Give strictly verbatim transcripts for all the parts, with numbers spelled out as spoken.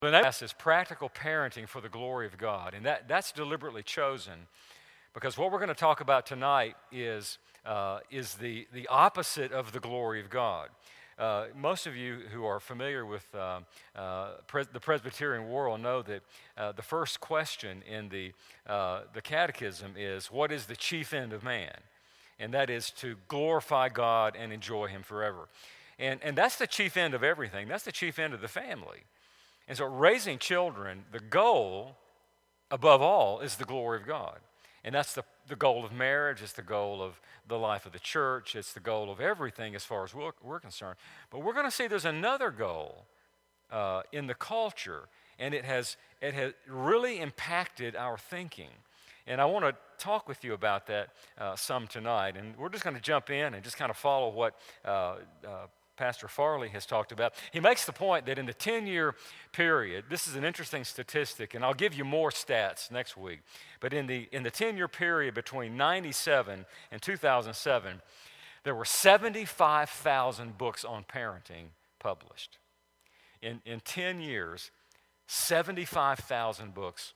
The next is practical parenting for the glory of God, and that, that's deliberately chosen because what we're going to talk about tonight is, uh, is the, the opposite of the glory of God. Uh, most of you who are familiar with uh, uh, pres- the Presbyterian world know that uh, the first question in the, uh, the catechism is, what is the chief end of man? And that is to glorify God and enjoy Him forever. And, and that's the chief end of everything. That's the chief end of the family. And so raising children, the goal, above all, is the glory of God. And that's the, the goal of marriage. It's the goal of the life of the church. It's the goal of everything as far as we're, we're concerned. But we're going to see there's another goal uh, in the culture, and it has, it has really impacted our thinking. And I want to talk with you about that uh, some tonight. And we're just going to jump in and just kind of follow what uh, uh, Pastor Farley has talked about. He makes the point that in the ten-year period, this is an interesting statistic, and I'll give you more stats next week, but in the in the ten-year period between ninety-seven and two thousand seven, there were seventy-five thousand books on parenting published. In, in ten years, seventy-five thousand books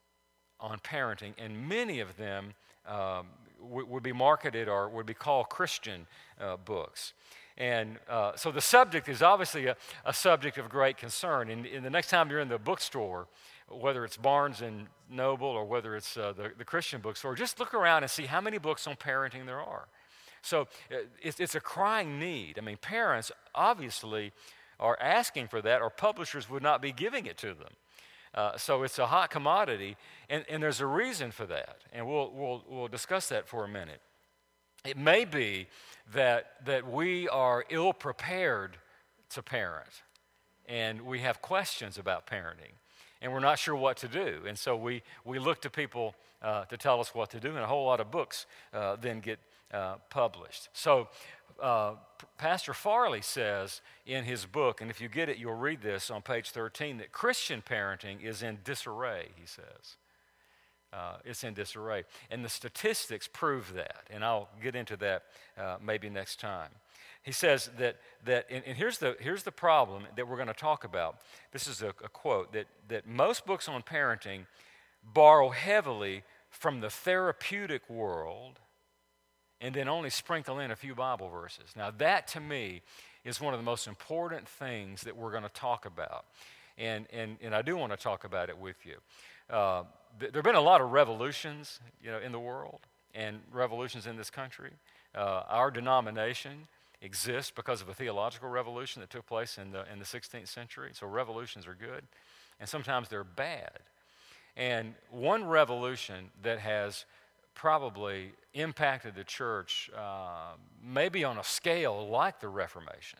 on parenting, and many of them um, w- would be marketed or would be called Christian uh, books. And uh, so the subject is obviously a, a subject of great concern. And, and the next time you're in the bookstore, whether it's Barnes and Noble or whether it's uh, the, the Christian bookstore, just look around and see how many books on parenting there are. So uh, it's, it's a crying need. I mean, parents obviously are asking for that, or publishers would not be giving it to them. Uh, so it's a hot commodity, and, and there's a reason for that. And we'll, we'll, we'll discuss that for a minute. It may be that that we are ill-prepared to parent, and we have questions about parenting, and we're not sure what to do. And so we, we look to people uh, to tell us what to do, and a whole lot of books uh, then get uh, published. So uh, Pastor Farley says in his book, and if you get it, you'll read this on page thirteen, that Christian parenting is in disarray, he says. Uh, it's in disarray. And the statistics prove that, and I'll get into that uh, maybe next time. He says that, that and, and here's the here's the problem that we're going to talk about. This is a, a quote, that, that most books on parenting borrow heavily from the therapeutic world and then only sprinkle in a few Bible verses. Now that, to me, is one of the most important things that we're going to talk about. And, and, and I do want to talk about it with you. Uh, th- there have been a lot of revolutions, you know, in the world, and revolutions in this country. Uh, our denomination exists because of a theological revolution that took place in the in the sixteenth century. So revolutions are good, and sometimes they're bad. And one revolution that has probably impacted the church, uh, maybe on a scale like the Reformation,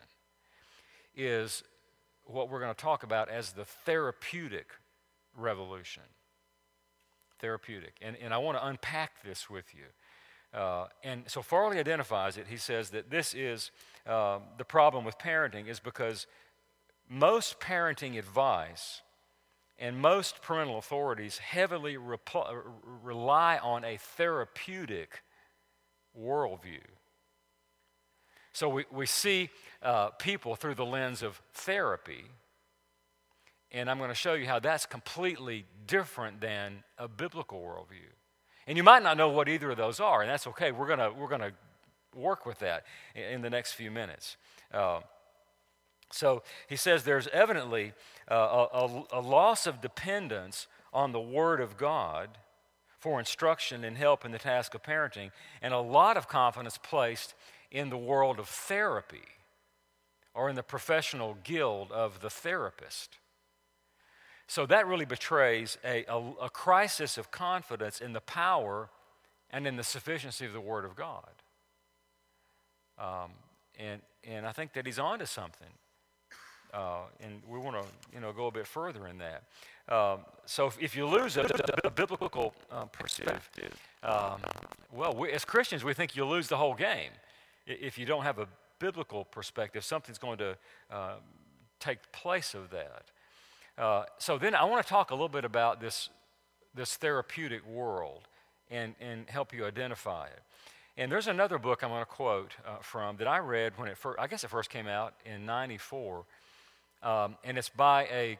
is what we're going to talk about as the therapeutic revolution. Therapeutic. And, and I want to unpack this with you. Uh, and so Farley identifies it. He says that this is uh, the problem with parenting is because most parenting advice and most parental authorities heavily repl- rely on a therapeutic worldview. So we, we see uh, people through the lens of therapy, and I'm going to show you how that's completely different than a biblical worldview. And you might not know what either of those are, and that's okay. We're going to we're going to work with that in, in the next few minutes. Uh, so he says there's evidently uh, a, a loss of dependence on the Word of God for instruction and help in the task of parenting, and a lot of confidence placed in the world of therapy or in the professional guild of the therapist. So that really betrays a, a, a crisis of confidence in the power and in the sufficiency of the Word of God. Um, and and I think that he's onto something. Uh, and we want to, you know, go a bit further in that. Um, so if, if you lose a, a biblical uh, perspective, um, well, we, as Christians, we think you lose the whole game. If you don't have a biblical perspective, something's going to uh, take place of that. Uh, so then I want to talk a little bit about this this therapeutic world and, and help you identify it. And there's another book I'm going to quote uh, from that I read when it first, I guess it first came out in ninety-four, um, and it's by a,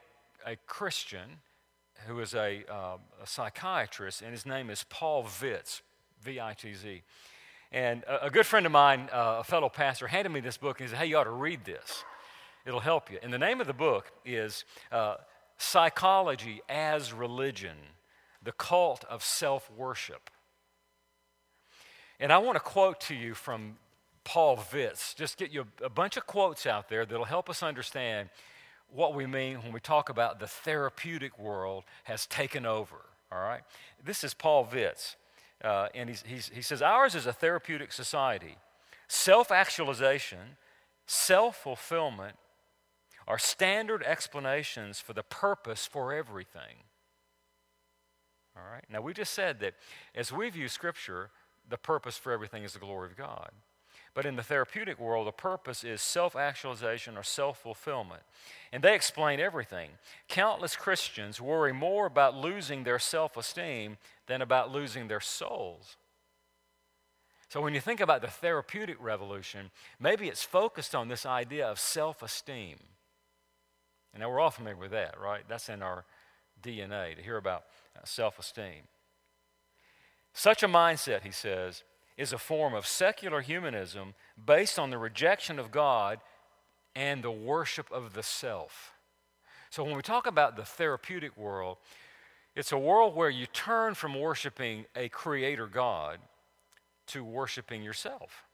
a Christian who is a, uh, a psychiatrist, and his name is Paul Vitz, V I T Z. And a, a good friend of mine, uh, a fellow pastor, handed me this book, and he said, hey, you ought to read this. It'll help you. And the name of the book is uh, Psychology as Religion, the Cult of Self-Worship. And I want to quote to you from Paul Vitz, just get you a, a bunch of quotes out there that'll help us understand what we mean when we talk about the therapeutic world has taken over, all right? This is Paul Vitz, uh, and he's, he's, he says, ours is a therapeutic society. Self-actualization, self-fulfillment are standard explanations for the purpose for everything. All right? Now, we just said that as we view Scripture, the purpose for everything is the glory of God. But in the therapeutic world, the purpose is self-actualization or self-fulfillment. And they explain everything. Countless Christians worry more about losing their self-esteem than about losing their souls. So when you think about the therapeutic revolution, maybe it's focused on this idea of self-esteem. And now we're all familiar with that, right? That's in our D N A, to hear about uh, self-esteem. Such a mindset, he says, is a form of secular humanism based on the rejection of God and the worship of the self. So when we talk about the therapeutic world, it's a world where you turn from worshiping a creator God to worshiping yourself.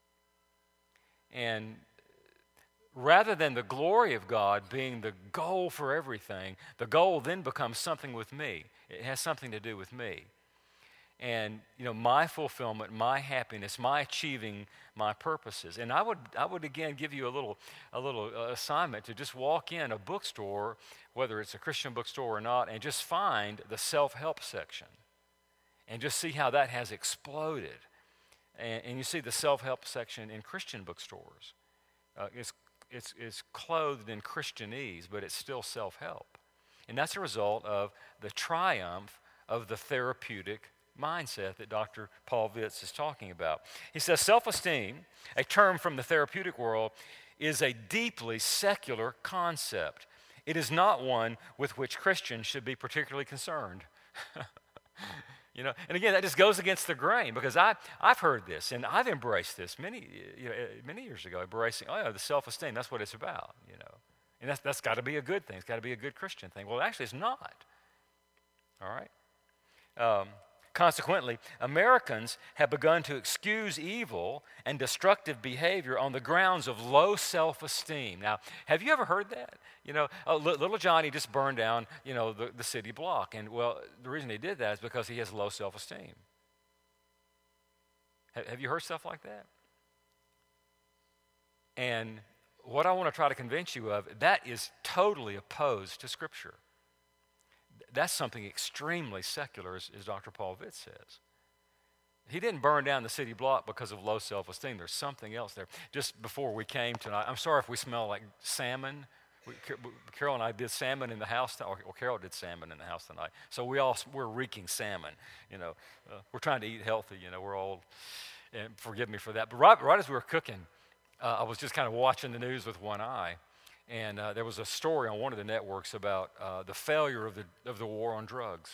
And rather than the glory of God being the goal for everything, the goal then becomes something with me. It has something to do with me. And, you know, my fulfillment, my happiness, my achieving my purposes. And I would, I would again give you a little, a little uh, assignment to just walk in a bookstore, whether it's a Christian bookstore or not, and just find the self-help section, and just see how that has exploded. And, and you see the self-help section in Christian bookstores. Uh, it's, it's, it's clothed in Christianese, but it's still self-help. And that's a result of the triumph of the therapeutic mindset that Doctor Paul Vitz is talking about. He says self-esteem, a term from the therapeutic world, is a deeply secular concept. It is not one with which Christians should be particularly concerned. You know, and again, that just goes against the grain, because I, I've heard this and I've embraced this many, you know, many years ago, embracing, oh yeah, the self-esteem, that's what it's about, you know. And that's, that's got to be a good thing. It's got to be a good Christian thing. Well, actually, it's not. All right? Um, Consequently, Americans have begun to excuse evil and destructive behavior on the grounds of low self-esteem. Now, have you ever heard that? You know, oh, little Johnny just burned down, you know, the, the city block. And, well, the reason he did that is because he has low self-esteem. Have, have you heard stuff like that? And what I want to try to convince you of, that is totally opposed to Scripture. That's something extremely secular, as, as Doctor Paul Vitz says. He didn't burn down the city block because of low self-esteem. There's something else there. Just before we came tonight, I'm sorry if we smell like salmon. We, Carol and I did salmon in the house, or, or Carol did salmon in the house tonight. So we all, we're reeking salmon, you know. Uh, we're trying to eat healthy, you know. We're all, and forgive me for that. But right, right as we were cooking, uh, I was just kind of watching the news with one eye. And uh, there was a story on one of the networks about uh, the failure of the of the war on drugs.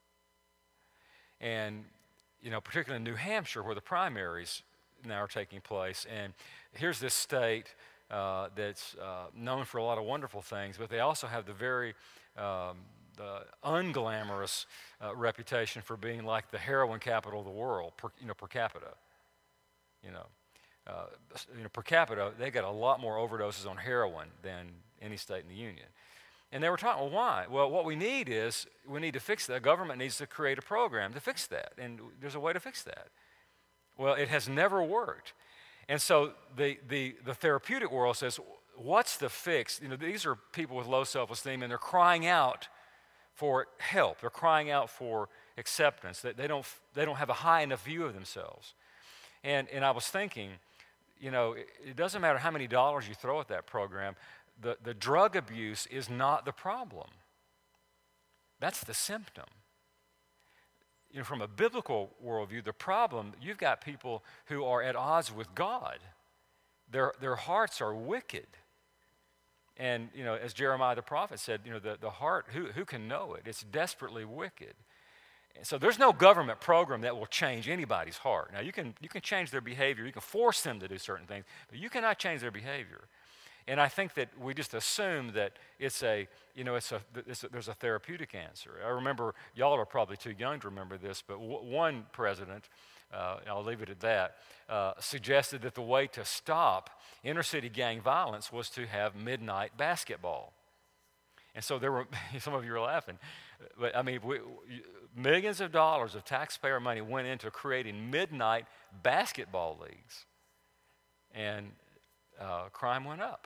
And, you know, particularly in New Hampshire, where the primaries now are taking place. And here's this state uh, that's uh, known for a lot of wonderful things, but they also have the very um, the unglamorous uh, reputation for being like the heroin capital of the world, per, you know, per capita, you know. Uh, you know, per capita, they got a lot more overdoses on heroin than any state in the union. And they were talking, well, why? Well, what we need is, we need to fix that. The government needs to create a program to fix that, and there's a way to fix that. Well, it has never worked. And so the, the, the therapeutic world says, what's the fix? You know, these are people with low self-esteem, and they're crying out for help. They're crying out for acceptance. They, they, don't, they don't have a high enough view of themselves. And, and I was thinking, you know, it, it doesn't matter how many dollars you throw at that program. The, the drug abuse is not the problem. That's the symptom. You know, from a biblical worldview, the problem, you've got people who are at odds with God. Their, their hearts are wicked. And, you know, as Jeremiah the prophet said, you know, the, the heart, who, who can know it? It's desperately wicked. And so there's no government program that will change anybody's heart. Now, you can, you can change their behavior. You can force them to do certain things, but you cannot change their behavior. And I think that we just assume that it's a, you know, it's a, it's a there's a therapeutic answer. I remember, y'all are probably too young to remember this, but w- one president, uh, I'll leave it at that, uh, suggested that the way to stop inner city gang violence was to have midnight basketball. And so there were, some of you are laughing, but I mean, we, millions of dollars of taxpayer money went into creating midnight basketball leagues. And uh, crime went up.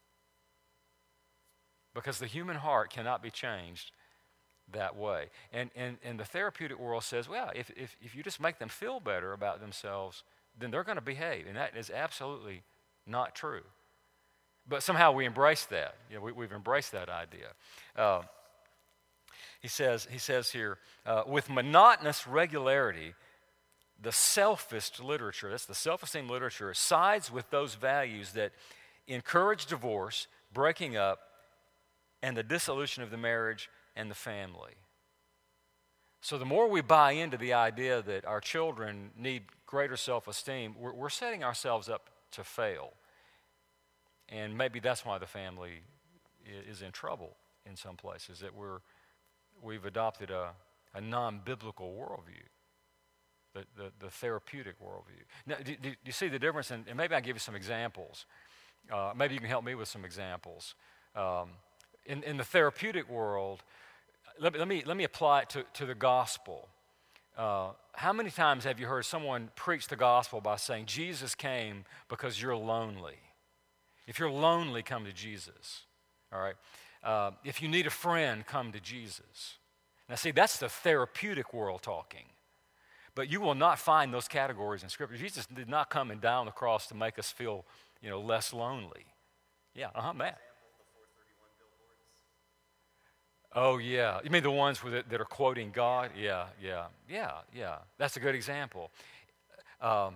Because the human heart cannot be changed that way. And, and, and the therapeutic world says, well, if, if, if you just make them feel better about themselves, then they're going to behave. And that is absolutely not true. But somehow we embrace that. You know, we, we've embraced that idea. Uh, he says, he says here, uh, with monotonous regularity, the selfist literature, that's the self-esteem literature, sides with those values that encourage divorce, breaking up, and the dissolution of the marriage and the family. So the more we buy into the idea that our children need greater self-esteem, we're, we're setting ourselves up to fail. And maybe that's why the family is in trouble in some places, that we're, we've adopted a, a non-biblical worldview, the, the, the therapeutic worldview. Now, do, do you see the difference? In, and maybe I'll give you some examples. Uh, maybe you can help me with some examples. Um, In, in the therapeutic world, let me, let me, let me apply it to, to the gospel. Uh, how many times have you heard someone preach the gospel by saying, Jesus came because you're lonely? If you're lonely, come to Jesus. All right? Uh, if you need a friend, come to Jesus. Now see, that's the therapeutic world talking. But you will not find those categories in Scripture. Jesus did not come and die on the cross to make us feel, you know, less lonely. Yeah, uh-huh, Matt. Oh, yeah. You mean the ones with it, that are quoting God? Yeah, yeah, yeah, yeah. That's a good example. Um,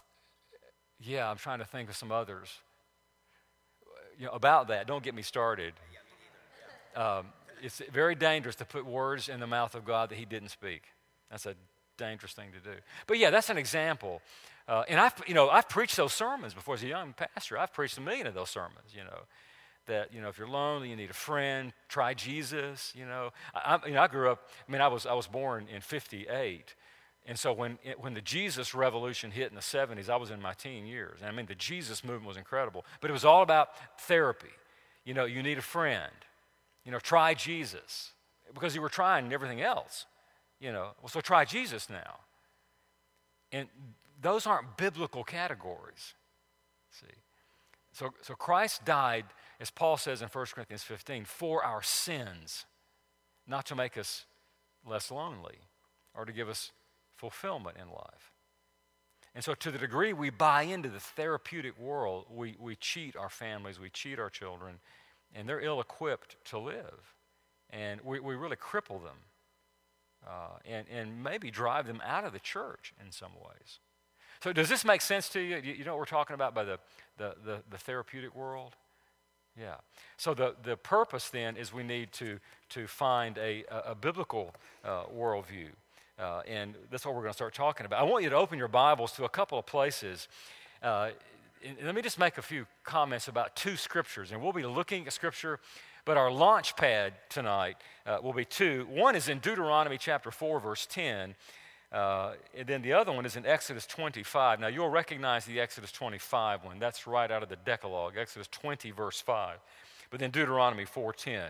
yeah, I'm trying to think of some others. You know, about that, don't get me started. Um, it's very dangerous to put words in the mouth of God that he didn't speak. That's a dangerous thing to do. But yeah, that's an example. Uh, and I've, you know, I've preached those sermons before as a young pastor. I've preached a million of those sermons, you know. That, you know, if you're lonely, you need a friend, try Jesus, you know. I, I, you know, I grew up, I mean, I was I was born in fifty-eight. And so when it, when the Jesus revolution hit in the seventies, I was in my teen years. And I mean, the Jesus movement was incredible. But it was all about therapy. You know, you need a friend. You know, try Jesus. Because you were trying everything else. You know, well, so try Jesus now. And those aren't biblical categories. See? So, so Christ died, as Paul says in First Corinthians fifteen, for our sins, not to make us less lonely or to give us fulfillment in life. And so to the degree we buy into the therapeutic world, we, we cheat our families, we cheat our children, and they're ill-equipped to live. And we, we really cripple them uh, and, and maybe drive them out of the church in some ways. So does this make sense to you? You know what we're talking about by the, the, the, the therapeutic world? Yeah. So the, the purpose then is we need to, to find a, a, a biblical uh, worldview. Uh, and that's what we're going to start talking about. I want you to open your Bibles to a couple of places. Uh, and let me just make a few comments about two scriptures. And we'll be looking at scripture, but our launch pad tonight uh, will be two. One is in Deuteronomy chapter four, verse ten. Uh, and then the other one is in Exodus twenty-five. Now, you'll recognize the Exodus twenty-five one. That's right out of the Decalogue, Exodus twenty, verse five. But then Deuteronomy four ten.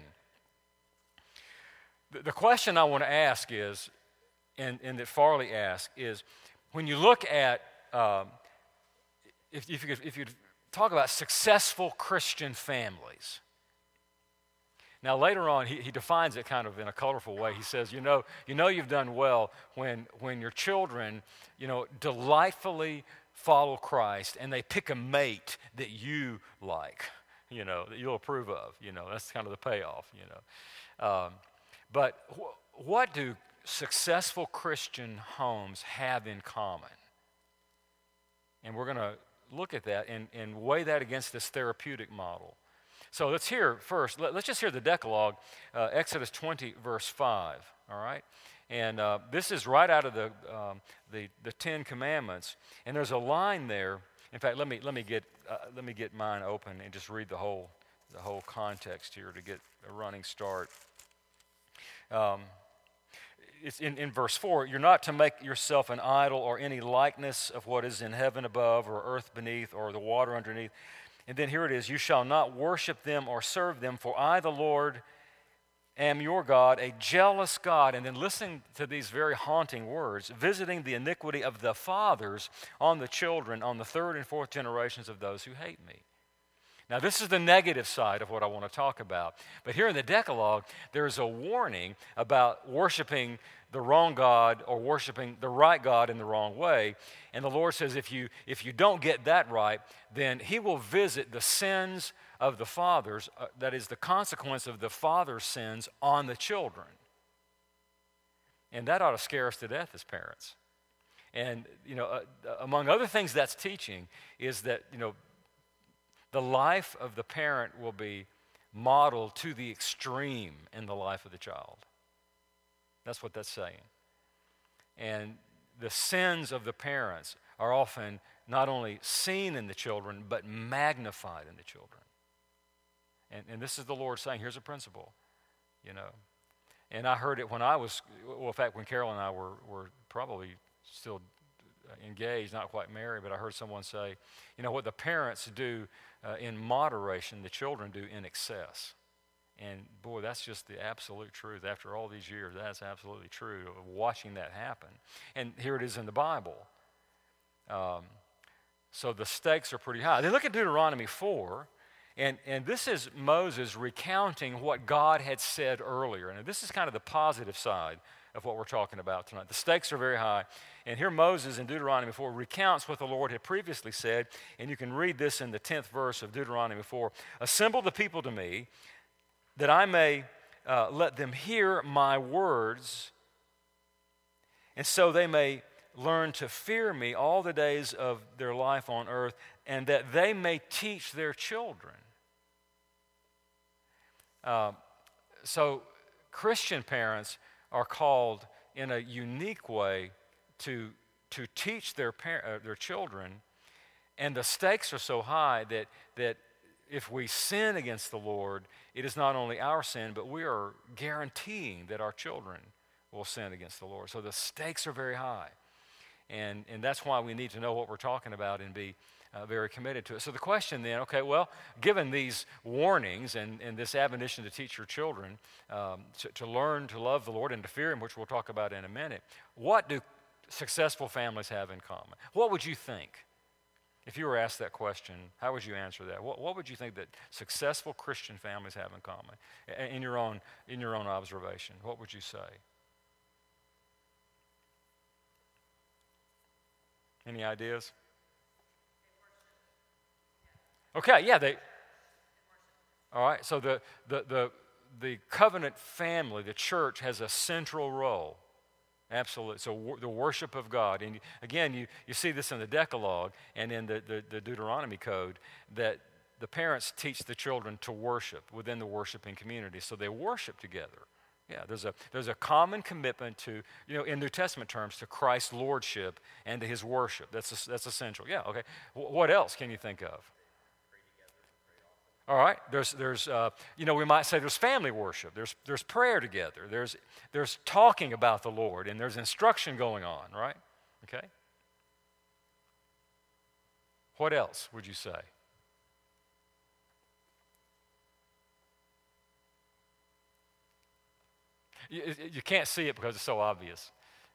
The, the question I want to ask is, and, and that Farley asked, is when you look at, um, if, if, you could, if you talk about successful Christian families. Now, later on, he, he defines it kind of in a colorful way. He says, you know, you know you've done well when, when your children, you know, delightfully follow Christ and they pick a mate that you like, you know, that you'll approve of. You know, that's kind of the payoff, you know. Um, but wh- what do successful Christian homes have in common? And we're going to look at that and, and weigh that against this therapeutic model. So let's hear first, let, us just hear the Decalogue, uh, Exodus twenty, verse five, all right? And uh, this is right out of the, um, the the Ten Commandments, and there's a line there. In fact, let me let me get uh, let me get mine open and just read the whole the whole context here to get a running start. Um, it's in, in verse four, you're not to make yourself an idol or any likeness of what is in heaven above or earth beneath or the water underneath. And then here it is, you shall not worship them or serve them, for I, the Lord, am your God, a jealous God. And then listen to these very haunting words, visiting the iniquity of the fathers on the children, on the third and fourth generations of those who hate me. Now, this is the negative side of what I want to talk about. But here in the Decalogue, there's a warning about worshiping the wrong God or worshiping the right God in the wrong way. And the Lord says if you, if you don't get that right, then He will visit the sins of the fathers, uh, that is the consequence of the father's sins on the children. And that ought to scare us to death as parents. And, you know, uh, among other things that's teaching is that, you know, the life of the parent will be modeled to the extreme in the life of the child. That's what that's saying. And the sins of the parents are often not only seen in the children, but magnified in the children. And, and this is the Lord saying, here's a principle, you know. And I heard it when I was, well, in fact, when Carol and I were, were probably still engaged, not quite married, but I heard someone say, you know, what the parents do uh, in moderation, the children do in excess. And boy, that's just the absolute truth. After all these years, that's absolutely true, of watching that happen. And here it is in the Bible. Um, so the stakes are pretty high. Then look at Deuteronomy four, and, and this is Moses recounting what God had said earlier. And this is kind of the positive side of what we're talking about tonight. The stakes are very high. And here Moses in Deuteronomy four recounts what the Lord had previously said, and you can read this in the tenth verse of Deuteronomy four. Assemble the people to me, that I may uh, let them hear my words, and so they may learn to fear me all the days of their life on earth, and that they may teach their children. Uh, so Christian parents are called in a unique way to, to teach their, par- uh, their children, and the stakes are so high that, that if we sin against the Lord, it is not only our sin, but we are guaranteeing that our children will sin against the Lord. So the stakes are very high. And, and that's why we need to know what we're talking about and be uh, very committed to it. So the question then, okay, well, given these warnings and, and this admonition to teach your children um, to, to learn to love the Lord and to fear Him, which we'll talk about in a minute, what do successful families have in common? What would you think? If you were asked that question, how would you answer that? What, what would you think that successful Christian families have in common? In your own, in your own observation, what would you say? Any ideas? Okay, yeah, they. All right, so the the the the covenant family, the church, has a central role. Absolutely. So wor- the worship of God. And again, you, you see this in the Decalogue and in the, the, the Deuteronomy Code, that the parents teach the children to worship within the worshiping community. So they worship together. Yeah, there's a there's a common commitment to, you know, in New Testament terms, to Christ's lordship and to His worship. That's a, that's essential. Yeah, okay. W- what else can you think of? All right, there's, there's uh, you know, we might say there's family worship, there's, there's prayer together, there's, there's talking about the Lord, and there's instruction going on, right? Okay? What else would you say? You, you can't see it because it's so obvious.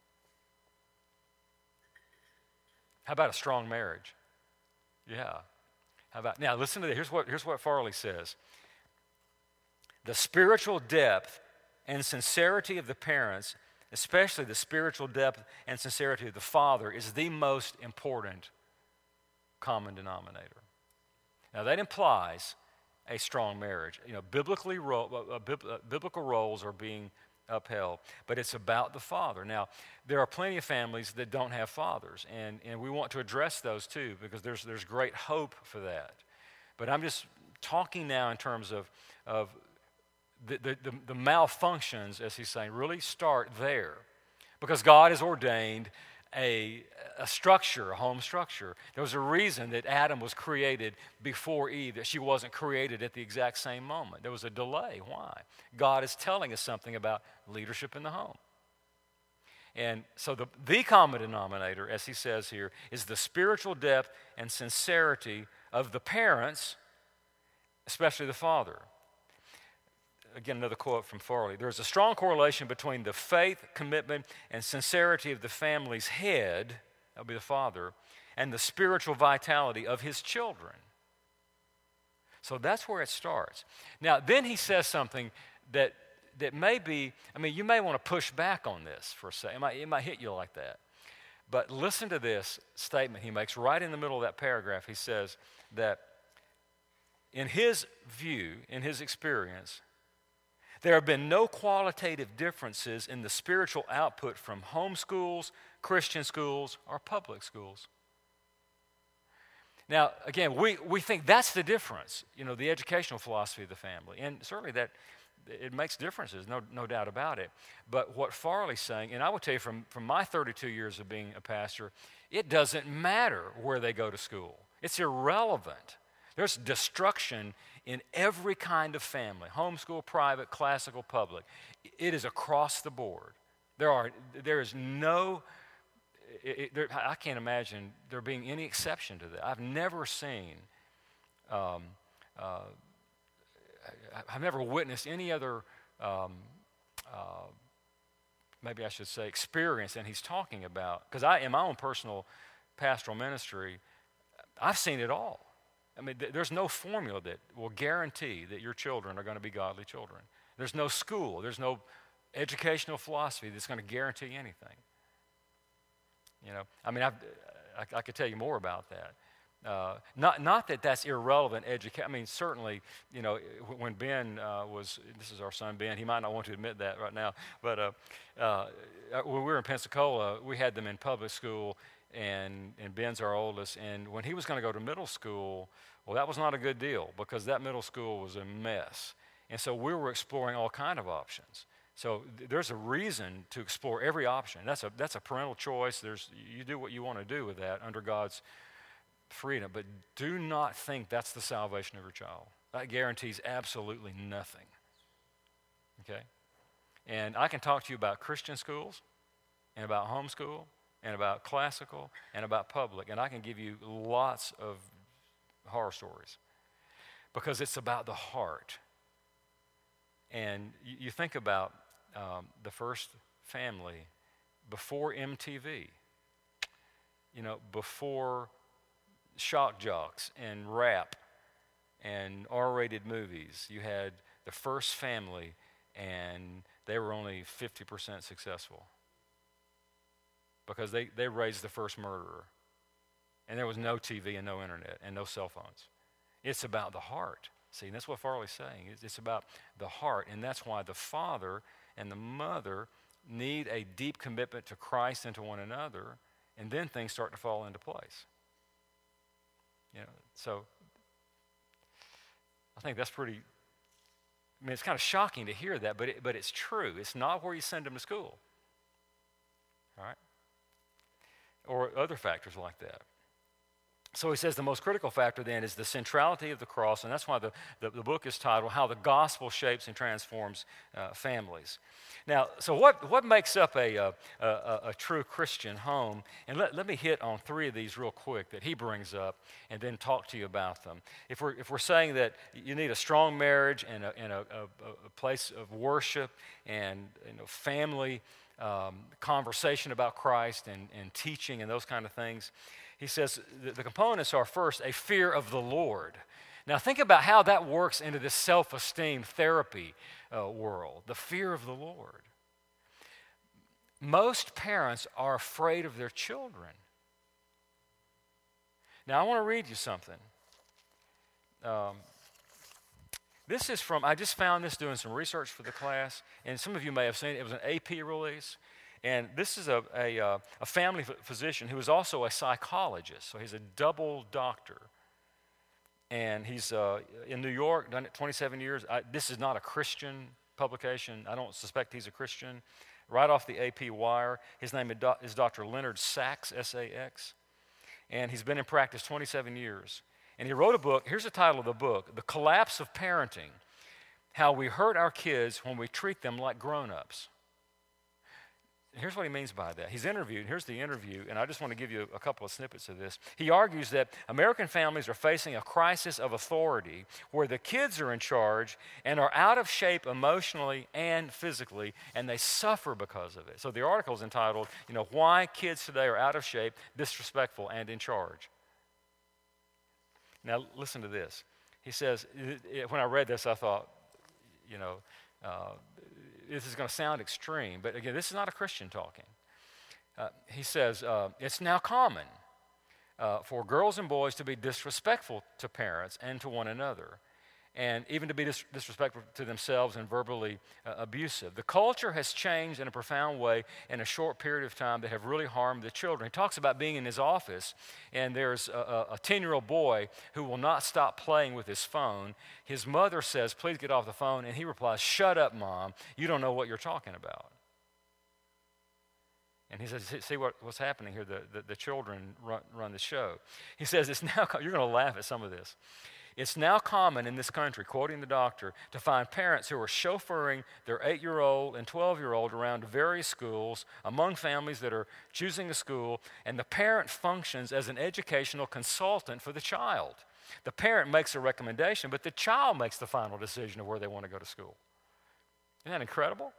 How about a strong marriage? Yeah. How about, now listen to this. Here's what, here's what Farley says. The spiritual depth and sincerity of the parents, especially the spiritual depth and sincerity of the father, is the most important common denominator. Now that implies a strong marriage. You know, biblically, ro- uh, bib- uh, biblical roles are being upheld, but it's about the father. Now, there are plenty of families that don't have fathers, and, and we want to address those too, because there's there's great hope for that. But I'm just talking now in terms of, of the, the, the, the malfunctions, as he's saying, really start there. Because God has ordained a, a structure, a home structure. There was a reason that Adam was created before Eve, that she wasn't created at the exact same moment. There was a delay. Why? God is telling us something about leadership in the home. And so the, the common denominator, as he says here, is the spiritual depth and sincerity of the parents, especially the father. Again, another quote from Farley. There's a strong correlation between the faith, commitment, and sincerity of the family's head, that would be the father, and the spiritual vitality of his children. So that's where it starts. Now, then he says something that that may be, I mean, you may want to push back on this for a second. It might, it might hit you like that. But listen to this statement he makes right in the middle of that paragraph. He says that in his view, in his experience, there have been no qualitative differences in the spiritual output from home schools, Christian schools, or public schools. Now, again, we, we think that's the difference, you know, the educational philosophy of the family. And certainly that it makes differences, no, no doubt about it. But what Farley's saying, and I will tell you from, from my thirty-two years of being a pastor, it doesn't matter where they go to school. It's irrelevant. There's destruction in every kind of family, homeschool, private, classical, public. It is across the board. There are, there is no, it, it, there, I can't imagine there being any exception to that. I've never seen, um, uh, I've never witnessed any other, um, uh, maybe I should say, experience than he's talking about. Because I, in my own personal pastoral ministry, I've seen it all. I mean, th- there's no formula that will guarantee that your children are going to be godly children. There's no school, there's no educational philosophy that's going to guarantee anything. You know, I mean, I've, I, I could tell you more about that. Uh, not not that that's irrelevant education. I mean, certainly, you know, when Ben uh, was, this is our son Ben, he might not want to admit that right now, but uh, uh, when we were in Pensacola, we had them in public school, and, and Ben's our oldest, and when he was going to go to middle school, well, that was not a good deal because that middle school was a mess. And so we were exploring all kind of options. So th- there's a reason to explore every option. That's a that's a parental choice. There's you do what you want to do with that under God's freedom, but do not think that's the salvation of your child. That guarantees absolutely nothing. Okay? And I can talk to you about Christian schools and about homeschool and about classical and about public, and I can give you lots of horror stories because it's about the heart. And you, you think about um, the first family before M T V, you know, before shock jocks and rap and R-rated movies. You had the first family, and they were only fifty percent successful because they, they raised the first murderer. And there was no T V and no internet and no cell phones. It's about the heart. See, and that's what Farley's saying. It's, it's about the heart, and that's why the father and the mother need a deep commitment to Christ and to one another, and then things start to fall into place. You know, so I think that's pretty, I mean, it's kind of shocking to hear that, but it, but it's true. It's not where you send them to school, all right? Or other factors like that. So he says the most critical factor then is the centrality of the cross, and that's why the, the, the book is titled, How the Gospel Shapes and Transforms uh, Families. Now, so what, what makes up a, a, a, a true Christian home? And let, let me hit on three of these real quick that he brings up and then talk to you about them. If we're, if we're saying that you need a strong marriage and a, and a, a, a place of worship and you know, family um, conversation about Christ and, and teaching and those kind of things, he says the, the components are first a fear of the Lord. Now think about how that works into this self-esteem therapy uh, world, the fear of the Lord. Most parents are afraid of their children. Now I want to read you something. Um, this is from, I just found this doing some research for the class, and some of you may have seen it. It was an A P release. And this is a, a, uh, a family physician who is also a psychologist, so he's a double doctor. And he's uh, in New York, done it twenty-seven years. I, this is not a Christian publication. I don't suspect he's a Christian. Right off the A P wire. His name is Doctor Leonard Sax, S A X. And he's been in practice twenty-seven years. And he wrote a book. Here's the title of the book, The Collapse of Parenting, How We Hurt Our Kids When We Treat Them Like Grown-Ups. Here's what he means by that. He's interviewed. Here's the interview, and I just want to give you a couple of snippets of this. He argues that American families are facing a crisis of authority where the kids are in charge and are out of shape emotionally and physically, and they suffer because of it. So the article is entitled, you know, Why Kids Today Are Out of Shape, Disrespectful, and in Charge. Now, listen to this. He says, when I read this, I thought, you know, uh, this is going to sound extreme, but again, this is not a Christian talking. Uh, he says, uh, it's now common uh, for girls and boys to be disrespectful to parents and to one another, and even to be dis- disrespectful to themselves and verbally uh, abusive. The culture has changed in a profound way in a short period of time that have really harmed the children. He talks about being in his office, and there's a, a ten-year-old boy who will not stop playing with his phone. His mother says, please get off the phone, and he replies, shut up, Mom. You don't know what you're talking about. And he says, see what, what's happening here? The, the, the children run, run the show. He says, it's now, you're going to laugh at some of this. It's now common in this country, quoting the doctor, to find parents who are chauffeuring their eight-year-old and twelve-year-old around various schools among families that are choosing a school, and the parent functions as an educational consultant for the child. The parent makes a recommendation, but the child makes the final decision of where they want to go to school. Isn't that incredible?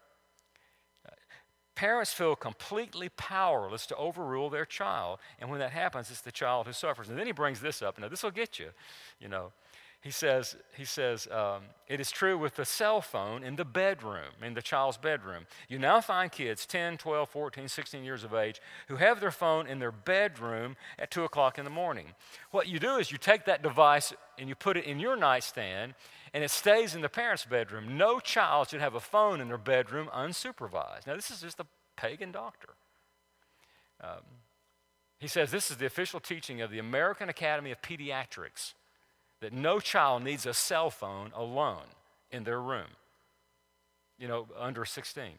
Parents feel completely powerless to overrule their child, and when that happens, it's the child who suffers. And then he brings this up. Now, this will get you, you know. He says, he says um, it is true with the cell phone in the bedroom, in the child's bedroom. You now find kids ten, twelve, fourteen, sixteen years of age who have their phone in their bedroom at two o'clock in the morning. What you do is you take that device and you put it in your nightstand, and it stays in the parent's bedroom. No child should have a phone in their bedroom unsupervised. Now, this is just a pagan doctor. Um, he says this is the official teaching of the American Academy of Pediatrics, that no child needs a cell phone alone in their room, you know, under sixteen.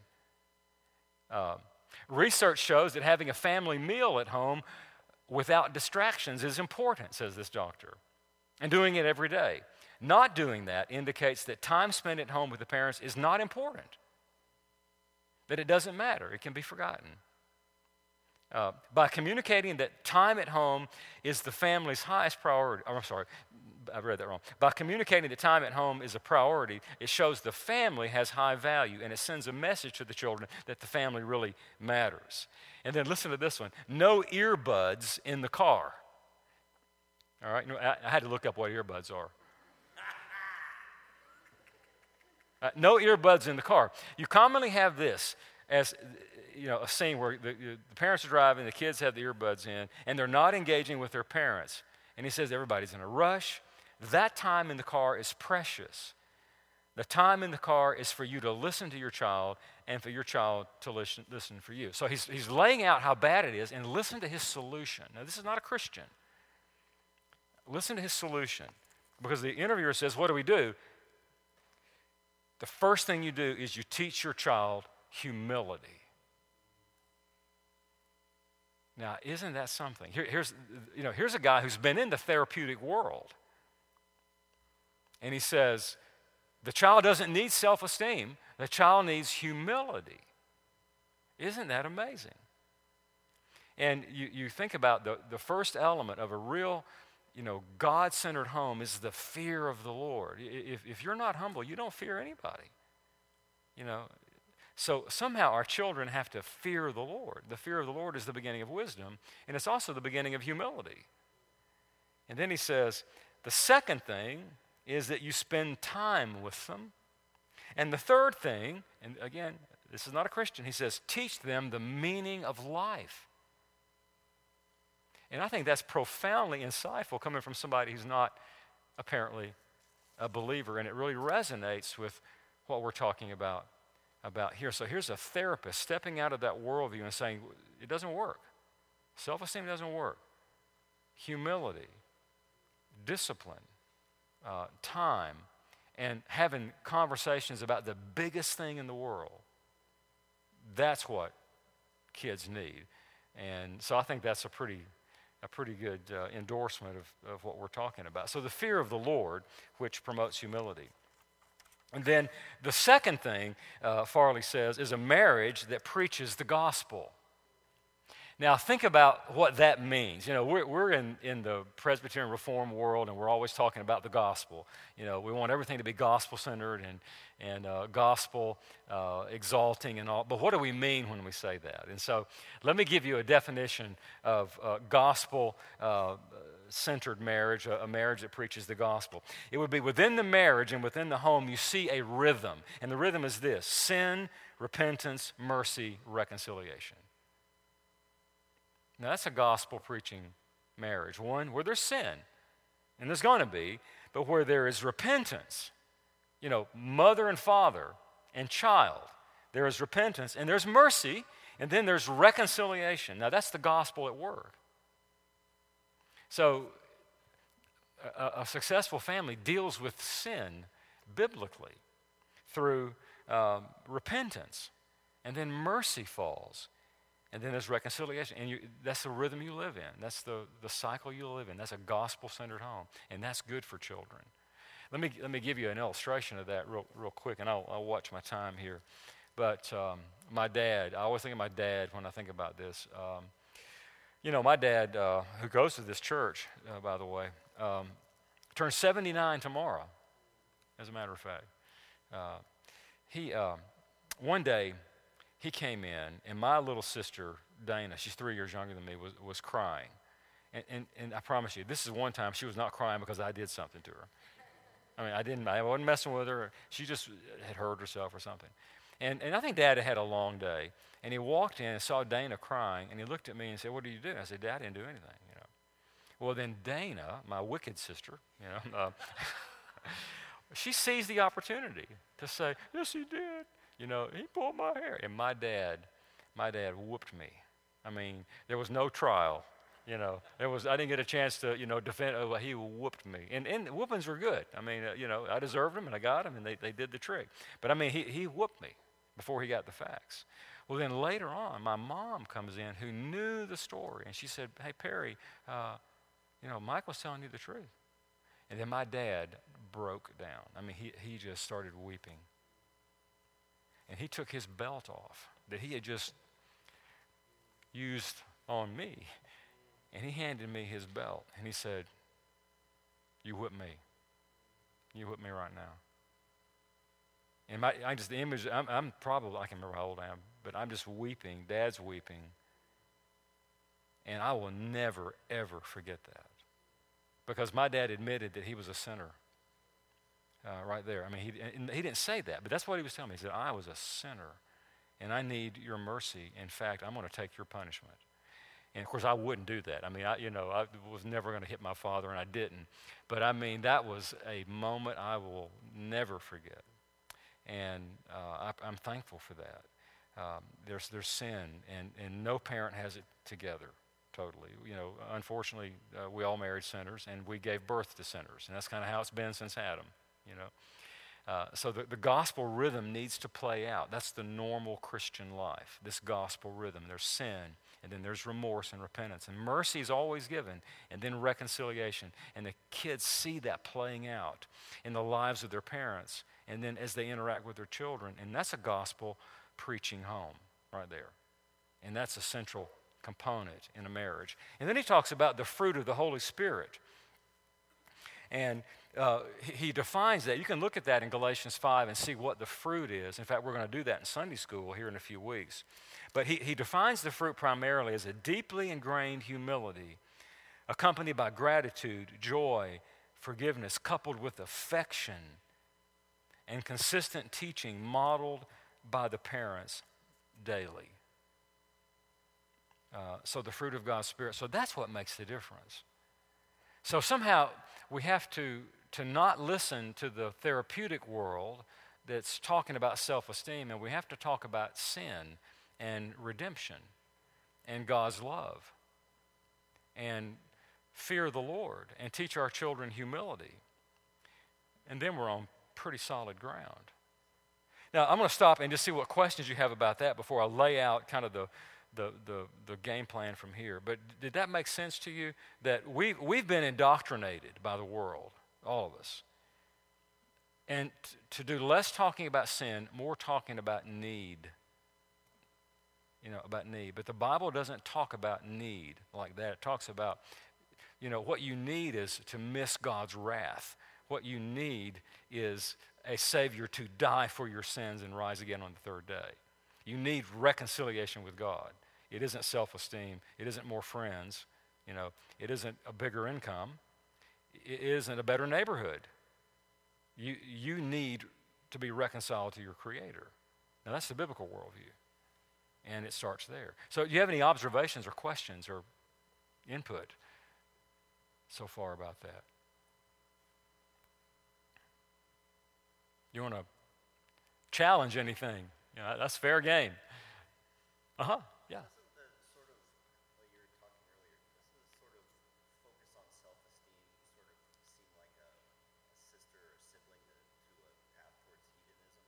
Uh, research shows that having a family meal at home without distractions is important, says this doctor, and doing it every day. Not doing that indicates that time spent at home with the parents is not important, that it doesn't matter, it can be forgotten. Uh, by communicating that time at home is the family's highest priority, oh, I'm sorry, I read that wrong. By communicating that time at home is a priority, it shows the family has high value, and it sends a message to the children that the family really matters. And then listen to this one. No earbuds in the car. All right, I, I had to look up what earbuds are. Uh, no earbuds in the car. You commonly have this as, you know, a scene where the, the parents are driving, the kids have the earbuds in, and they're not engaging with their parents. And he says everybody's in a rush. That time in the car is precious. The time in the car is for you to listen to your child and for your child to listen, listen for you. So he's, he's laying out how bad it is, and listen to his solution. Now, this is not a Christian. Listen to his solution. Because the interviewer says, what do we do? The first thing you do is you teach your child humility. Now, isn't that something? Here, here's, you know, here's a guy who's been in the therapeutic world. And he says, the child doesn't need self-esteem. The child needs humility. Isn't that amazing? And you, you think about the, the first element of a real, you know, God-centered home is the fear of the Lord. If, if you're not humble, you don't fear anybody. You know, so somehow our children have to fear the Lord. The fear of the Lord is the beginning of wisdom, and it's also the beginning of humility. And then he says, the second thing is that you spend time with them. And the third thing, and again, this is not a Christian, he says, teach them the meaning of life. And I think that's profoundly insightful coming from somebody who's not apparently a believer, and it really resonates with what we're talking about, about here. So here's a therapist stepping out of that worldview and saying, it doesn't work. Self-esteem doesn't work. Humility, discipline, uh, time and having conversations about the biggest thing in the world. That's what kids need. And so I think that's a pretty a pretty good uh, endorsement of, of what we're talking about. So the fear of the Lord, which promotes humility. And then the second thing, uh, Farley says, is a marriage that preaches the gospel. Now, think about what that means. You know, we're, we're in, in the Presbyterian Reform world, and we're always talking about the gospel. You know, we want everything to be gospel-centered and, and uh, gospel uh, exalting and all. But what do we mean when we say that? And so let me give you a definition of uh, gospel uh, centered marriage, a, a marriage that preaches the gospel. It would be within the marriage and within the home, you see a rhythm. And the rhythm is this: sin, repentance, mercy, reconciliation. Now, that's a gospel preaching marriage. One where there's sin, and there's going to be, but where there is repentance. You know, mother and father and child. There is repentance, and there's mercy, and then there's reconciliation. Now, that's the gospel at work. So, a, a successful family deals with sin biblically through um, repentance, and then mercy falls. And then there's reconciliation. And you, that's the rhythm you live in. That's the, the cycle you live in. That's a gospel-centered home. And that's good for children. Let me, let me give you an illustration of that real, real quick, and I'll, I'll watch my time here. But um, my dad, I always think of my dad when I think about this. Um, you know, my dad, uh, who goes to this church, uh, by the way, um, turns seventy-nine tomorrow, as a matter of fact. Uh, he, uh, one day, he came in, and my little sister, Dana, she's three years younger than me, was, was crying. And, and, and I promise you, this is one time she was not crying because I did something to her. I mean, I didn't, I wasn't messing with her. She just had hurt herself or something. And, and I think Dad had had a long day. And he walked in and saw Dana crying, and he looked at me and said, "What did you do?" I said, "Dad, I didn't do anything." You know. Well, then Dana, my wicked sister, you know, uh, she seized the opportunity to say, "Yes, he did. You know, he pulled my hair." And my dad, my dad whooped me. I mean, there was no trial. You know, there was. I didn't get a chance to, you know, defend. Oh, he whooped me. And, and whoopings were good. I mean, uh, you know, I deserved them, and I got them, and they, they did the trick. But I mean, he he whooped me before he got the facts. Well, then later on, my mom comes in who knew the story, and she said, "Hey, Perry, uh, you know, Mike was telling you the truth." And then my dad broke down. I mean, he he just started weeping. And he took his belt off that he had just used on me. And he handed me his belt. And he said, "You whip me. You whip me right now." And my, I just, the image, I'm, I'm probably, I can't remember how old I am, but I'm just weeping. Dad's weeping. And I will never, ever forget that. Because my dad admitted that he was a sinner. Uh, right there. I mean, he, he didn't say that, but that's what he was telling me. He said, "I was a sinner, and I need your mercy. In fact, I'm going to take your punishment." And, of course, I wouldn't do that. I mean, I, you know, I was never going to hit my father, and I didn't. But, I mean, that was a moment I will never forget. And uh, I, I'm thankful for that. Um, there's, there's sin, and, and no parent has it together. Totally. You know, unfortunately, uh, we all married sinners, and we gave birth to sinners. And that's kind of how it's been since Adam. You know, uh, so the, the gospel rhythm needs to play out. That's the normal Christian life, this gospel rhythm. There's sin, and then there's remorse and repentance. And mercy is always given, and then reconciliation. And the kids see that playing out in the lives of their parents, and then as they interact with their children. And that's a gospel preaching home right there. And that's a central component in a marriage. And then he talks about the fruit of the Holy Spirit. And uh, he, he defines that. You can look at that in Galatians five and see what the fruit is. In fact, we're going to do that in Sunday school here in a few weeks. But he, he defines the fruit primarily as a deeply ingrained humility, accompanied by gratitude, joy, forgiveness, coupled with affection and consistent teaching modeled by the parents daily. Uh, so the fruit of God's Spirit. So that's what makes the difference. So somehow we have to, to not listen to the therapeutic world that's talking about self-esteem, and we have to talk about sin and redemption and God's love and fear the Lord and teach our children humility. and then we're on pretty solid ground. Now, I'm going to stop and just see what questions you have about that before I lay out kind of the, the, the, the game plan from here. But did that make sense to you? That we've, we've been indoctrinated by the world, all of us. And t- to do less talking about sin, more talking about need. You know, about need. But the Bible doesn't talk about need like that. It talks about, you know, what you need is to miss God's wrath. What you need is a Savior to die for your sins and rise again on the third day. You need reconciliation with God. It isn't self-esteem. It isn't more friends. You know, it isn't a bigger income. It isn't a better neighborhood. You, you need to be reconciled to your Creator. Now, that's the biblical worldview, and it starts there. So do you have any observations or questions or input so far about that? You want to challenge anything? You know, that's fair game. Uh-huh, yeah. Doesn't the sort of, what you were talking earlier, doesn't the sort of focus on self-esteem sort of seem like a, a sister or sibling to, to a path towards hedonism?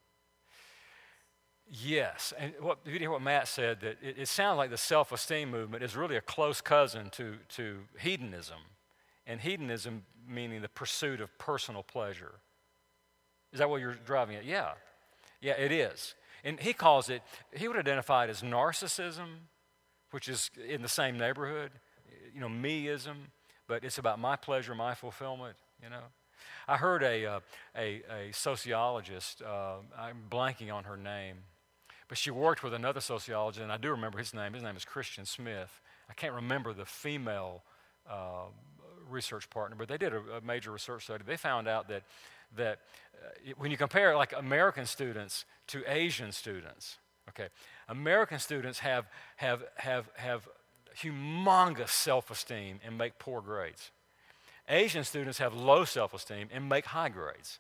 Yes, and what, you hear what Matt said, that it, it sounds like the self-esteem movement is really a close cousin to, to hedonism, and hedonism meaning the pursuit of personal pleasure. Is that what you're driving at? Yeah. Yeah, it is. And he calls it, he would identify it as narcissism, which is in the same neighborhood, you know, meism, but it's about my pleasure, my fulfillment, you know. I heard a, uh, a, a sociologist, uh, I'm blanking on her name, but she worked with another sociologist, and I do remember his name. His name is Christian Smith. I can't remember the female uh, research partner, but they did a, a major research study. They found out that that uh, when you compare like American students to Asian students, okay, American students have have have have humongous self-esteem and make poor grades. Asian students have low self-esteem and make high grades.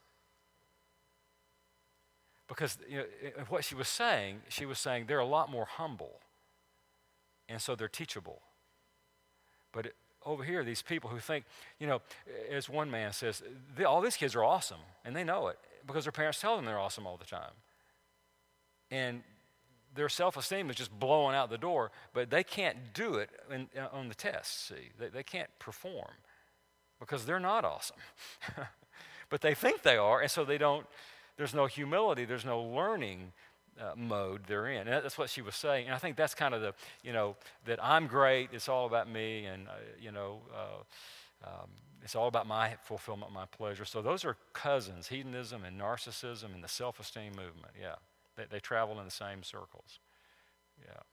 Because you know, what she was saying, she was saying they're a lot more humble, and so they're teachable. But it, over here, these people who think, you know, as one man says, all these kids are awesome, and they know it because their parents tell them they're awesome all the time. And their self-esteem is just blowing out the door, but they can't do it in, on the tests, see. They, they can't perform because they're not awesome. But they think they are, and so they don't, there's no humility, there's no learning Uh, mode they're in. And that's what she was saying. And I think that's kind of the, you know, that I'm great, it's all about me, and, uh, you know, uh, um, it's all about my fulfillment, my pleasure. So those are cousins, hedonism and narcissism and the self-esteem movement, yeah. They, they travel in the same circles, yeah.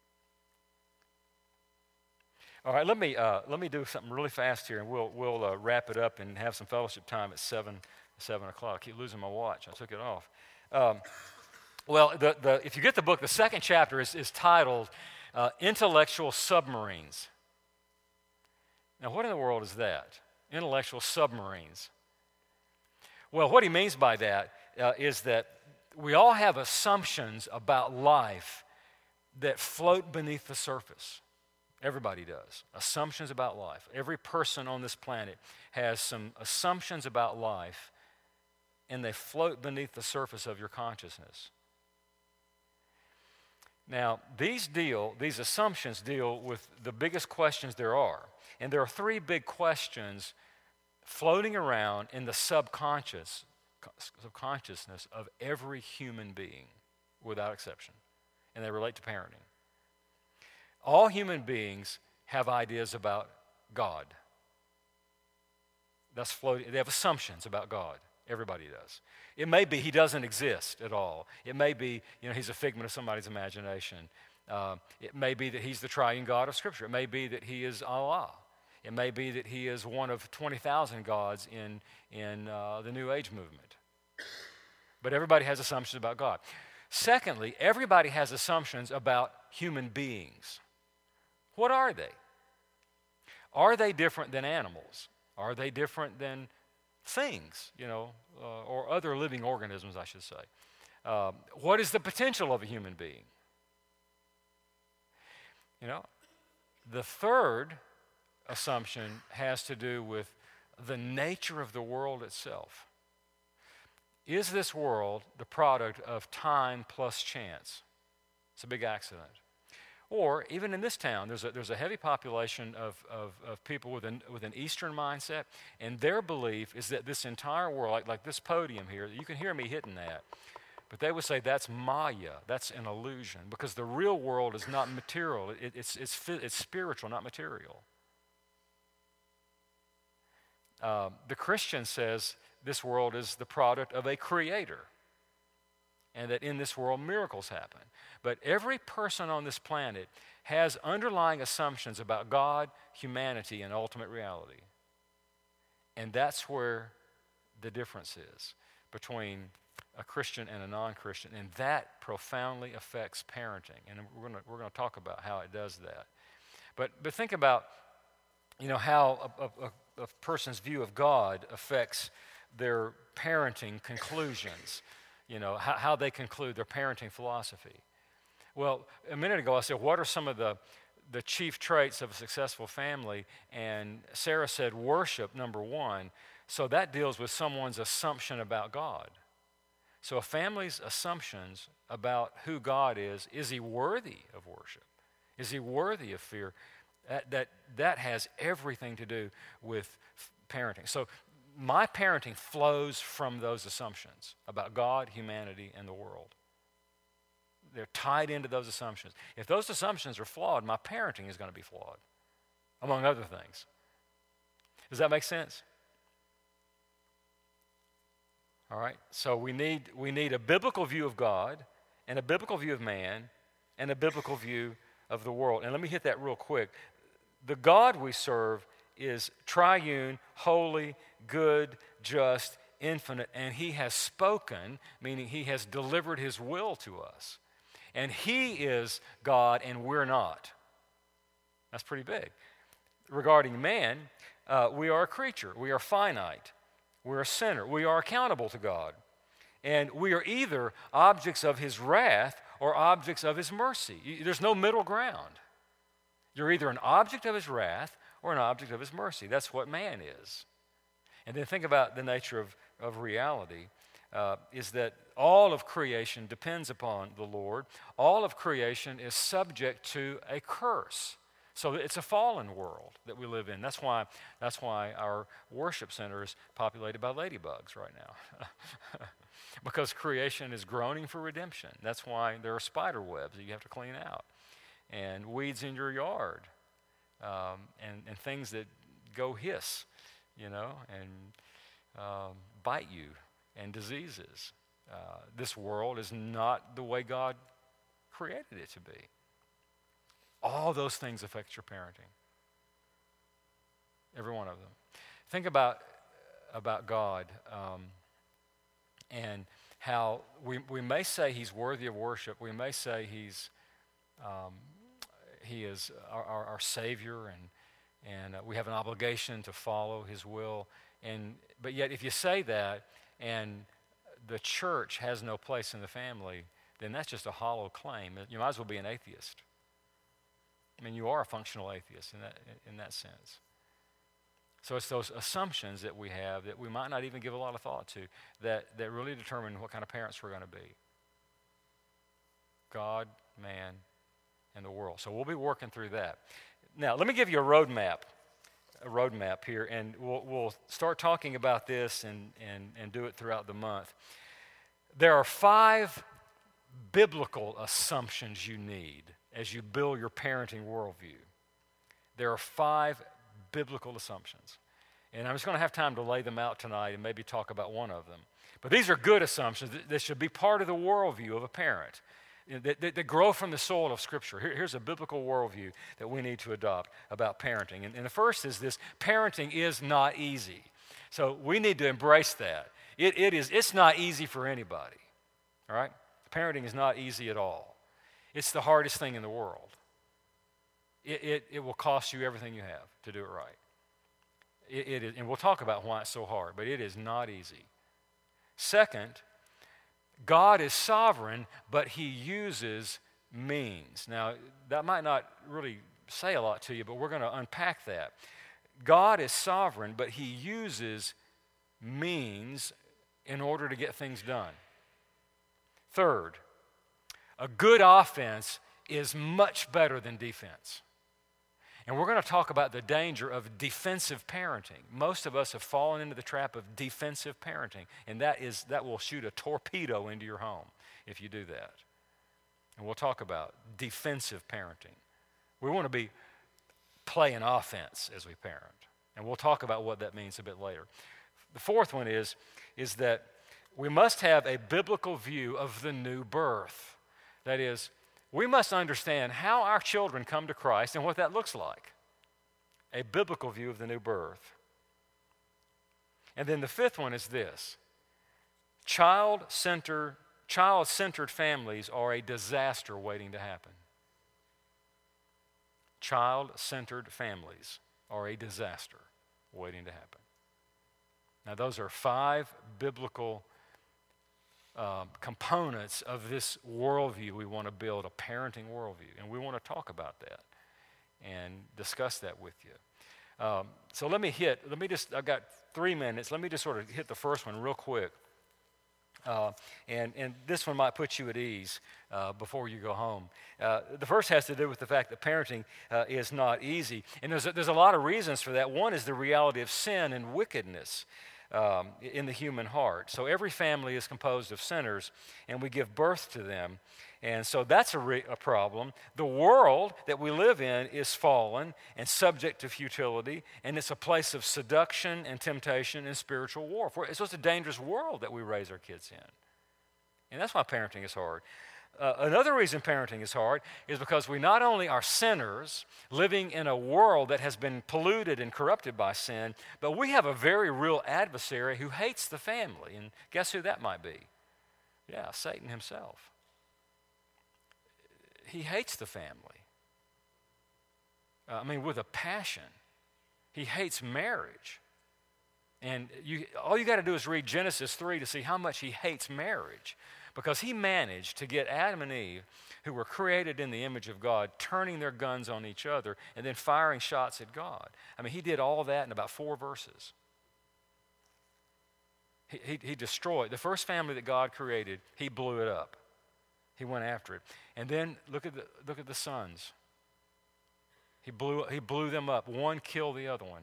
All right, let me, uh, let me do something really fast here, and we'll, we'll uh, wrap it up and have some fellowship time at seven, seven o'clock. I keep losing my watch. I took it off. Um, Well, the, the, if you get the book, the second chapter is, is titled uh, Intellectual Submarines. Now, what in the world is that? Intellectual submarines. Well, what he means by that uh, is that we all have assumptions about life that float beneath the surface. Everybody does. Assumptions about life. Every person on this planet has some assumptions about life, and they float beneath the surface of your consciousness. Now, these deal, these assumptions deal with the biggest questions there are. And there are three big questions floating around in the subconscious, subconsciousness of every human being, without exception. And they relate to parenting. All human beings have ideas about God. That's floating. They have assumptions about God. Everybody does. It may be he doesn't exist at all. It may be, you know, he's a figment of somebody's imagination. Uh, it may be that he's the triune God of Scripture. It may be that he is Allah. It may be that he is one of twenty thousand gods in, in uh, the New Age movement. But everybody has assumptions about God. Secondly, everybody has assumptions about human beings. What are they? Are they different than animals? Are they different than things, you know, uh, or other living organisms, I should say? Um, what is the potential of a human being? You know, the third assumption has to do with the nature of the world itself. is this world the product of time plus chance? It's a big accident. Or even in this town, there's a, there's a heavy population of, of, of people with an, with an Eastern mindset, and their belief is that this entire world, like, like this podium here, you can hear me hitting that, but they would say that's Maya, that's an illusion, because the real world is not material, it, it's, it's, it's spiritual, not material. Uh, the Christian says this world is the product of a creator, and that in this world miracles happen. But every person on this planet has underlying assumptions about God, humanity, and ultimate reality. And that's where the difference is between a Christian and a non-Christian, and that profoundly affects parenting. And we're going we're going to talk about how it does that. But but think about, you know, how a, a, a person's view of God affects their parenting conclusions. You know, how, how they conclude their parenting philosophy. Well, a minute ago I said, what are some of the, the chief traits of a successful family? And Sarah said worship, number one. So that deals with someone's assumption about God. So a family's assumptions about who God is, is he worthy of worship? Is he worthy of fear? That, that, that has everything to do with parenting. So my parenting flows from those assumptions about God, humanity, and the world. They're tied into those assumptions. If those assumptions are flawed, my parenting is going to be flawed, among other things. Does that make sense? All right, so we need, we need a biblical view of God, and a biblical view of man, and a biblical view of the world. And let me hit that real quick. The God we serve is triune, holy, good, just, infinite, and he has spoken, meaning he has delivered his will to us. And he is God and we're not. That's pretty big. Regarding man, uh, we are a creature. We are finite. We're a sinner. We are accountable to God. And we are either objects of his wrath or objects of his mercy. There's no middle ground. You're either an object of his wrath or an object of his mercy. That's what man is. And then think about the nature of, of reality, uh, is that all of creation depends upon the Lord. All of creation is subject to a curse. So it's a fallen world that we live in. That's why, that's why our worship center is populated by ladybugs right now. Because creation is groaning for redemption. That's why there are spider webs that you have to clean out. And weeds in your yard. Um, and, and things that go hiss, you know, and um, bite you, and diseases. Uh, this world is not the way God created it to be. All those things affect your parenting. Every one of them. Think about, about God um, and how we, we may say he's worthy of worship. We may say he's um, he is our, our, our Savior, and and uh, we have an obligation to follow his will. And but yet, if you say that and the church has no place in the family, then that's just a hollow claim. You might as well be an atheist. I mean, you are a functional atheist in that in that sense. So it's those assumptions that we have that we might not even give a lot of thought to that, that really determine what kind of parents we're going to be. God, man, and the world. So we'll be working through that. Now, let me give you a roadmap, a roadmap here, and we'll, we'll start talking about this and, and, and do it throughout the month. There are five biblical assumptions you need as you build your parenting worldview. There are five biblical assumptions. And I'm just going to have time to lay them out tonight and maybe talk about one of them. But these are good assumptions that, that should be part of the worldview of a parent, you know, that, that, that grow from the soil of Scripture. Here, here's a biblical worldview that we need to adopt about parenting. And, and the first is this: parenting is not easy. So we need to embrace that. It, it is, it's not easy for anybody, all right? Parenting is not easy at all. It's the hardest thing in the world. It, it, it will cost you everything you have to do it right. It, it is, and we'll talk about why it's so hard, but it is not easy. Second, God is sovereign, but he uses means. Now, that might not really say a lot to you, but we're going to unpack that. God is sovereign, but he uses means in order to get things done. Third, a good offense is much better than defense. And we're going to talk about the danger of defensive parenting. Most of us have fallen into the trap of defensive parenting, and that is that will shoot a torpedo into your home if you do that. And we'll talk about defensive parenting. We want to be playing offense as we parent, and we'll talk about what that means a bit later. The fourth one is, is that we must have a biblical view of the new birth. That is, we must understand how our children come to Christ and what that looks like. A biblical view of the new birth. And then the fifth one is this. Child-centered, child-centered families are a disaster waiting to happen. Child-centered families are a disaster waiting to happen. Now, those are five biblical Um, components of this worldview we want to build, a parenting worldview. And we want to talk about that and discuss that with you. Um, so let me hit, let me just, I've got three minutes. Let me just sort of hit the first one real quick. Uh, and, and this one might put you at ease uh, before you go home. Uh, the first has to do with the fact that parenting uh, is not easy. And there's a, there's a lot of reasons for that. One is the reality of sin and wickedness. Um, in the human heart. So every family is composed of sinners, and we give birth to them. And so that's a, re- a problem. The world that we live in is fallen and subject to futility, and it's a place of seduction and temptation and spiritual warfare. It's just a dangerous world that we raise our kids in. And that's why parenting is hard. Uh, another reason parenting is hard is because we not only are sinners living in a world that has been polluted and corrupted by sin, but we have a very real adversary who hates the family. And guess who that might be? Yeah, Satan himself. He hates the family. Uh, I mean, with a passion. He hates marriage. And you, all you got to do is read Genesis three to see how much he hates marriage. Because he managed to get Adam and Eve, who were created in the image of God, turning their guns on each other and then firing shots at God. I mean, he did all that in about four verses. He, he, he destroyed the first family that God created. He blew it up. He went after it. And then look at the, look at the sons. He blew, he blew them up. One killed the other one.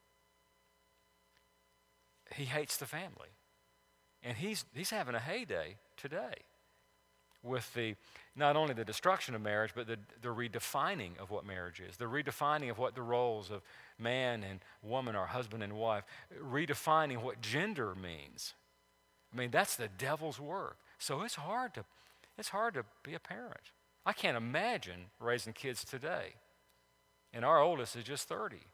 He hates the family. And he's, he's having a heyday today with the not only the destruction of marriage, but the, the redefining of what marriage is, the redefining of what the roles of man and woman are, husband and wife, redefining what gender means. I mean, that's the devil's work. So it's hard to, it's hard to be a parent. I can't imagine raising kids today. And our oldest is just thirty.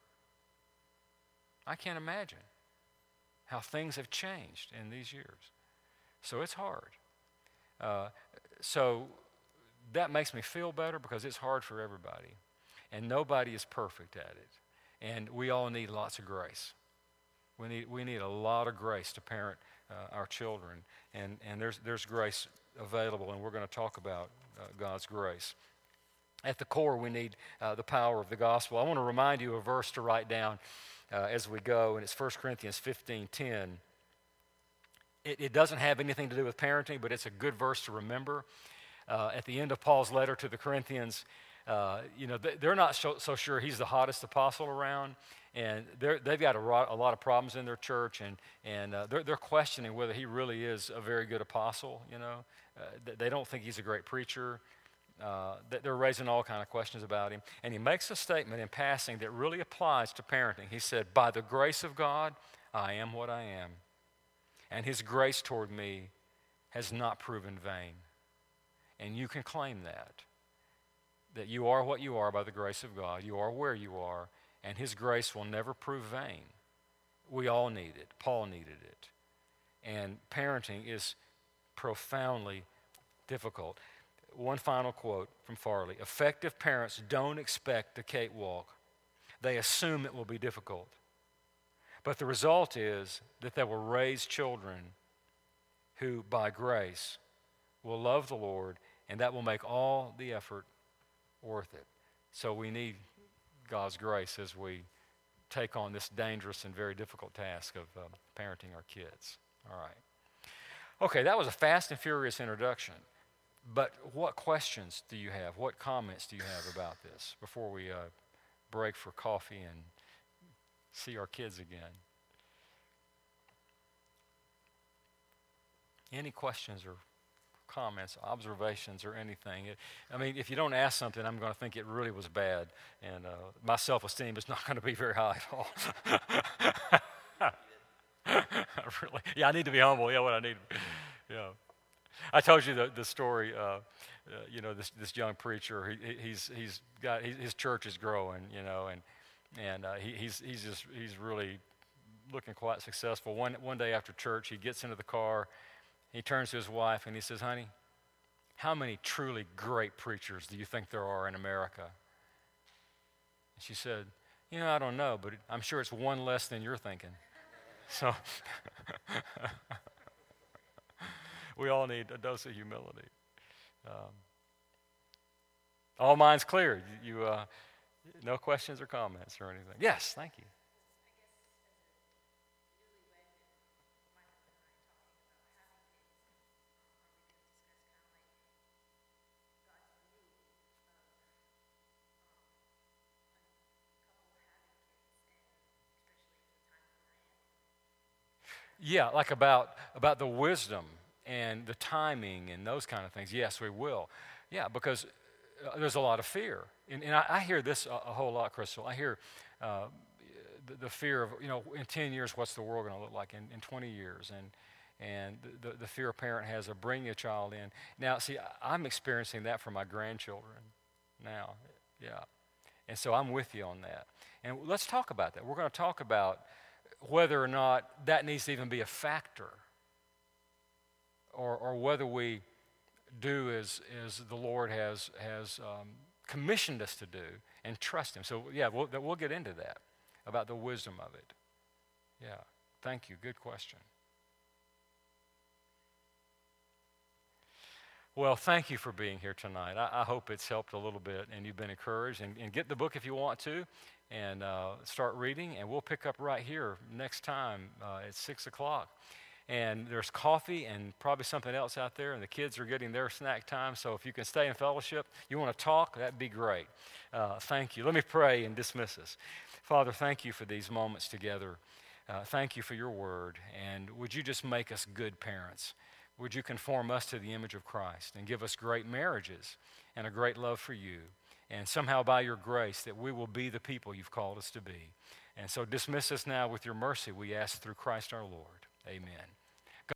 I can't imagine how things have changed in these years. So it's hard. Uh, so that makes me feel better because it's hard for everybody. And nobody is perfect at it. And we all need lots of grace. We need, we need a lot of grace to parent uh, our children. And, and there's, there's grace available, and we're going to talk about uh, God's grace. At the core, we need uh, the power of the gospel. I want to remind you of a verse to write down Uh, as we go, and it's First Corinthians fifteen ten. It, it doesn't have anything to do with parenting, but it's a good verse to remember. Uh, at the end of Paul's letter to the Corinthians, uh, you know, they're not so, so sure he's the hottest apostle around, and they've got a, ro- a lot of problems in their church, and, and uh, they're, they're questioning whether he really is a very good apostle, you know. Uh, they don't think he's a great preacher. Uh, they're raising all kind of questions about him. And he makes a statement in passing that really applies to parenting. He said, by the grace of God, I am what I am. And his grace toward me has not proven vain. And you can claim that. That you are what you are by the grace of God. You are where you are. And his grace will never prove vain. We all need it. Paul needed it. And parenting is profoundly difficult. One final quote from Farley. Effective parents don't expect a cakewalk. They assume it will be difficult. But the result is that they will raise children who, by grace, will love the Lord, and that will make all the effort worth it. So we need God's grace as we take on this dangerous and very difficult task of uh, parenting our kids. All right. Okay, that was a fast and furious introduction. But what questions do you have? What comments do you have about this before we uh, break for coffee and see our kids again? Any questions or comments, observations, or anything? It, I mean, if you don't ask something, I'm going to think it really was bad, and uh, my self-esteem is not going to be very high at all. Really? Yeah, I need to be humble. Yeah, what I need. Yeah. I told you the, the story, uh, uh, you know, this this young preacher, he, he's he's got, he, his church is growing, you know, and and uh, he, he's he's just, he's really looking quite successful. One one day after church, he gets into the car, he turns to his wife and he says, "Honey, how many truly great preachers do you think there are in America?" And she said, "You know, I don't know, but I'm sure it's one less than you're thinking." So we all need a dose of humility. Um, all minds clear. You, you uh, no questions or comments or anything? Yes, thank you. Yeah, like about about the wisdom and the timing and those kind of things. Yes, we will. Yeah, because uh, there's a lot of fear. And, and I, I hear this a, a whole lot, Crystal. I hear uh, the, the fear of, you know, in ten years, what's the world going to look like? In, in twenty years? And and the, the fear a parent has of bringing a child in. Now, see, I'm experiencing that for my grandchildren now. Yeah. And so I'm with you on that. And let's talk about that. We're going to talk about whether or not that needs to even be a factor, or, or whether we do as, as the Lord has, has um, commissioned us to do and trust Him. So, yeah, we'll, we'll get into that, about the wisdom of it. Yeah, thank you. Good question. Well, thank you for being here tonight. I, I hope it's helped a little bit and you've been encouraged. And, and get the book if you want to, and uh, start reading. And we'll pick up right here next time uh, at six o'clock. And there's coffee and probably something else out there, and the kids are getting their snack time. So if you can stay in fellowship, you want to talk, that'd be great. Uh, thank you. Let me pray and dismiss us. Father, thank you for these moments together. Uh, thank you for your word. And would you just make us good parents? Would you conform us to the image of Christ and give us great marriages and a great love for you? And somehow by your grace that we will be the people you've called us to be. And so dismiss us now with your mercy, we ask through Christ our Lord. Amen.